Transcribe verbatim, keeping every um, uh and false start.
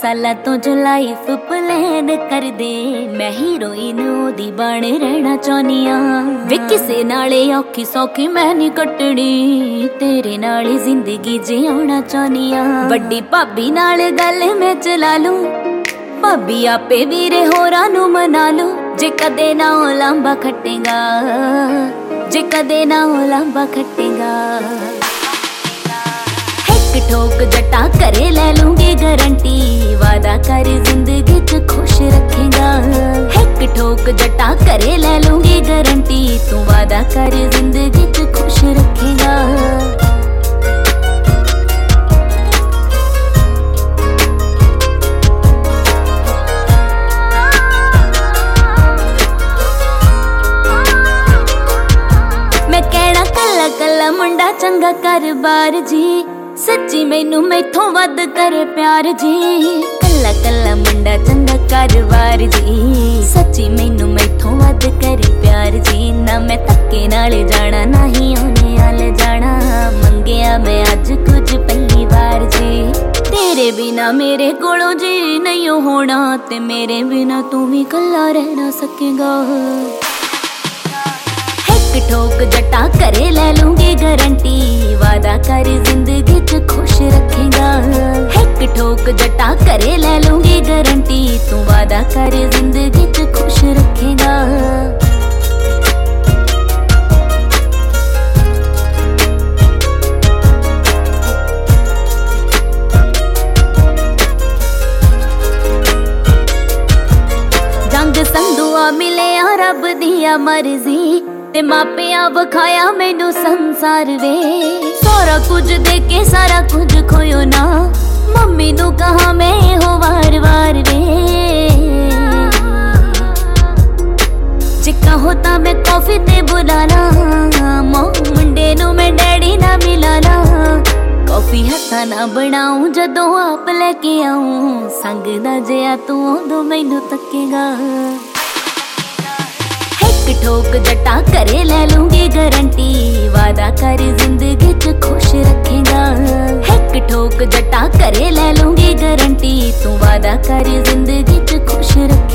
साल तो जो लाइफ प्लान कर दे, मैं हीरोइन ओदी बन रहना चाहनी आ। वे किसे नाले औखी सौखी मैं नहीं कटनी, तेरे नाल जिंदगी जियाना चाहनी आ। बड़ी भाभी नाल गल मैं चला लूं, भाभी आपे वीरे होरां नूं मना लूं। जे कदे ना ओ लांबा खटेगा, जे कदे ना ओ लांबा खटेगा। एक ठोक जटा करे ले लूंगी गारंटी, वादा कर जिंदगी च खुश रखेगा। एक ठोक जटा करे ले लूंगी गारंटी, तू वादा कर जिंदगी च खुश रखेगा। कला मुंडा चंगा कारोबार जी, सच्ची मैनू मैथों वध करे प्यार जी। कला कला मुंडा चंगा कारोबार जी, सच्ची मैनू मैथों वध करे प्यार जी। ना मैं धक्के नाल जाना, ना ही ओने आल जाना, मंगिया मैं अज कुछ पहली बार जी। तेरे बिना मेरे कोलों जी नहीं होना, ते मेरे बिना तू भी कला रह ना सकेगा। एक ठोक जटा करे ले लूंगी गारंटी, वादा कर जिंदगी च खुश रखेगा। एक ठोक जटा करे ले लूंगी गारंटी, तू वादा कर जिंदगी च खुश रखेगा। जंग संधुआ मिले रब दिया मर्जी, ते मापिया बखाया मैनू संसार वे। सारा कुछ दे के सारा कुछ खोयो ना, मम्मी नू कहा मैं हो वार वार वे। जे कहो ता मैं कॉफी ते बुलाना, मुंडे नू मैं डैडी ना मिलाना। कॉफी हथा ना बनाऊं जदों आप लेके आऊं, संग दा जिया तू उदों मैनू तकेगा। एक ठोक जटा करे ले लूंगी गारंटी, वादा कर जिंदगी च खुश रखेगा। एक ठोक जटा करे ले लूंगी गारंटी, तू वादा कर जिंदगी च खुश रखेगा।